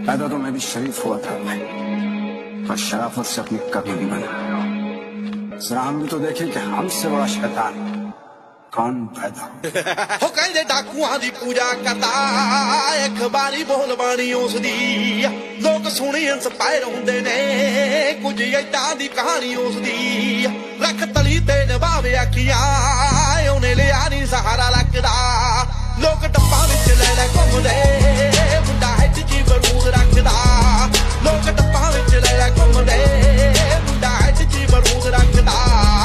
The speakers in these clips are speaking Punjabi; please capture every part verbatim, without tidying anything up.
पैदा तो मैं भी शरीफ हुआ था पर शराफत से अपनी कभी नहीं बना। जरा हम भी तो देखें कि हमसे बड़ा शैतान कौन पैदा हो। कहते डाकुआं दी पूजा करदा अखबारी बोल बाणी उसदी लोग सुनी इंस्पायर हुंदे ने कुछ ऐदां दी कहानी उसदी रख तली ते नभावे अखियां उन्हें लिया नी सहारा लगदा लोग डब्बा विच ले ले घुमदे मुंडा हिट ची बरूद रखदा लोग डब्बा विच ले ले घुमदे मुंडा हिट ची बरूद रखदा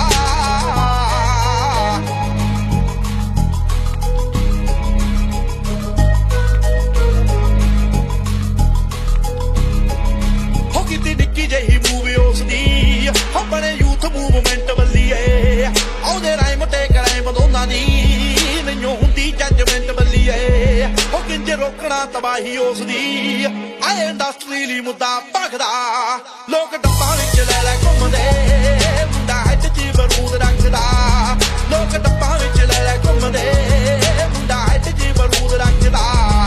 ਜਿਹੀ ਮੂਵੀ ਉਸਦੀ ਆਪਣੇ ਯੂਥ ਮੂਵਮੈਂਟ ਵੱਲੀਏ ਉਹਦੇ ਰਾਈਮ ਤੇ ਕਰਾਈਮ ਦੋਨਾਂ ਦੀ ਮੈਨੂੰ ਹੁੰਦੀ ਜੱਜਮੈਂਟ ਵੱਲੀਏ ਉਹ ਕਿੰਜ ਰੋਕਣਾ ਤਬਾਹੀ ਉਸਦੀ ਆਏ ਇੰਡਸਟਰੀ ਲਈ ਮੁੱਦਾ ਭਖਦਾ ਲੋਕ ਡੱਬਾ ਵਿੱਚ ਲੈ ਲੈ ਘੁੰਮਦੇ ਮੁੰਡਾ ਹੱਥ 'ਚ ਬਰੂਦ ਰੱਖਦਾ ਲੋਕ ਡੱਬਾ ਵਿੱਚ ਲੈ ਲੈ ਘੁੰਮਦੇ ਮੁੰਡਾ ਹੱਥ 'ਚ ਬਰੂਦ ਰੱਖਦਾ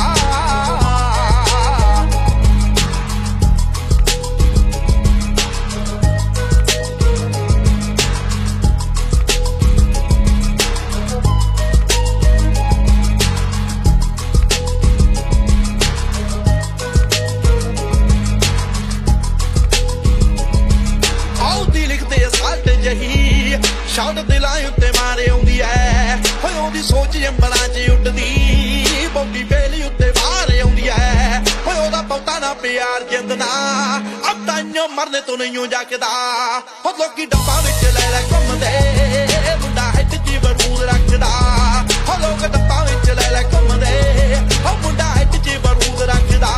ਸ਼ਾਟ ਦਿਲਾਂ ਉੱਤੇ ਮਾਰੇ ਆਉਂਦੀ ਐ ਹੋਏ ਉਹਦੀ ਸੋਚ ਅੰਬਰਾਂ 'ਚ ਉੱਡਦੀ ਬੌਡੀ ਬੇਲੀ ਉੱਤੇ ਬਾਹਰ ਆਉਂਦੀ ਐ ਹੋਏ ਉਹਦਾ ਬਹੁਤਾ ਨਾ ਪਿਆਰ ਜਿੰਦਨਾ ਅਬ ਤਾਈਓ ਮਰਨੇ ਤੋਂ ਨਹੀਂ ਜਾਕਦਾ ਹੋ ਲੋਕੀ ਡੱਬਾ ਵਿੱਚ ਲੈ ਲੈ ਘੁੰਮਦੇ ਮੁੰਡਾ ਹੱਥ 'ਚ ਬਰੂਦ ਰੱਖਦਾ ਹੋ ਲੋਕ ਡੱਬਾ ਵਿੱਚ ਲੈ ਲੈ ਘੁੰਮਦੇ ਹੋ ਮੁੰਡਾ ਹੱਥ 'ਚ ਬਰੂਦ ਰੱਖਦਾ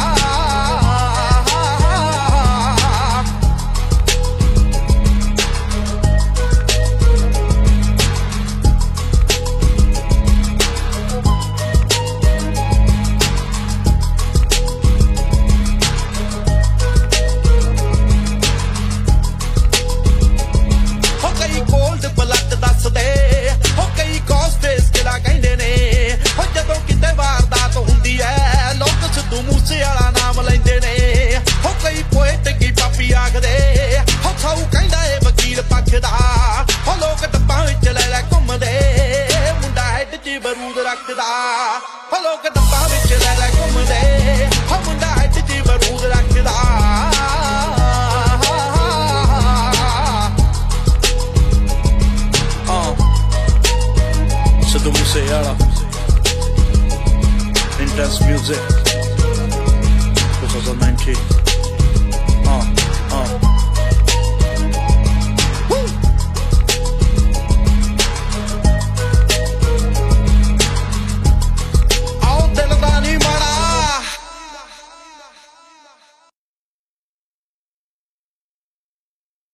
ਬਰੂਦ ਰੱਖਦਾ ਹੋ ਲੋਕ ਡੱਬਾ ਵਿੱਚ ਲੈ ਲੈ ਘੁੰਮਦੇ ਹੋ ਮੁੰਡਾ ਹੱਥ 'ਚ ਬਰੂਦ ਰੱਖਦਾ Sidhu Moosewala Intense Music twenty nineteen uh, uh.